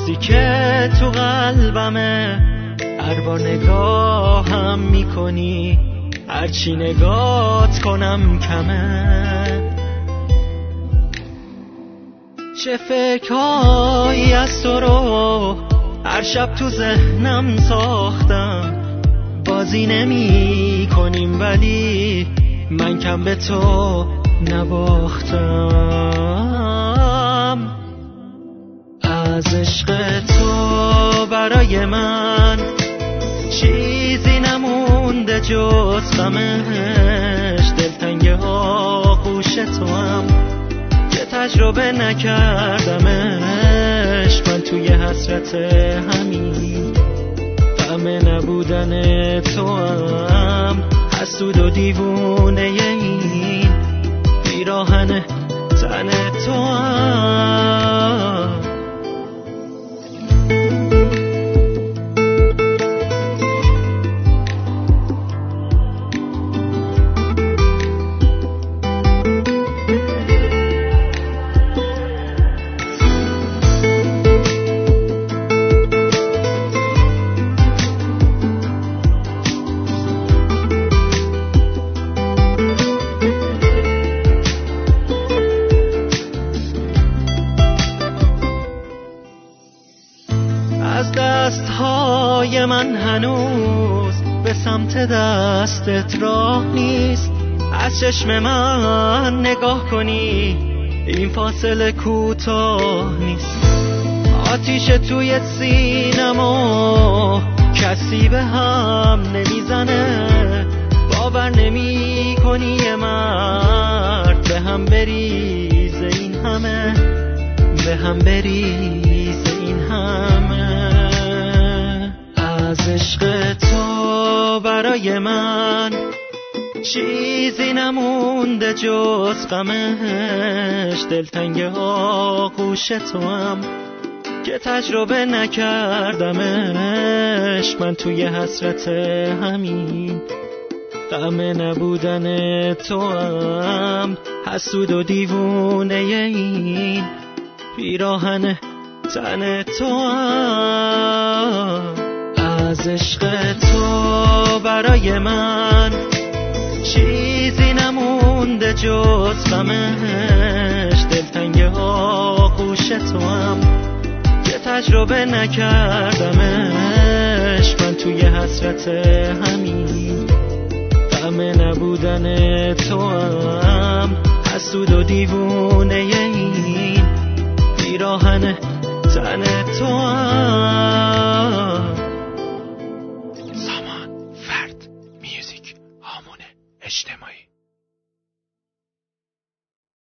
چیزی که تو قلبمه، هر بار نگاهم میکنی، هرچی نگات کنم کمه. چه فکرهایی از تو رو هر شب تو ذهنم ساختم، بازی نمی کنیم ولی من کم به تو نباختم. از عشق تو برای من چیزی نمونده جز غمش، دلتنگ آغوش تو هم که تجربه نکردمش. من توی حسرت همین غم نبودن تو هم، حسود و دیوونه این پیراهن تن تو هم. از دستهای من هنوز به سمت دستت راه نیست، از چشم من نگاه کنی این فاصله کوتاه نیست. آتیش توی سینما کسی به هم نمیزنه، باور نمی کنی یه مرد به هم بریزه این همه، به هم بریزه این همه. از عشق تو برای من چیزی نمونده جز غمش، دلتنگ آغوش تو هم که تجربه نکردمش. من توی حسرت همین غم نبودن تو هم، حسود و دیوونه این پیراهن تن تو هم. از عشق تو برای من چیزی نمونده جز غمش، دلتنگ آغوش تو هم که تجربه نکردمش. من توی حسرت همین غم نبودن تو هم، حسود و دیوونه این پیراهن تن تو هم.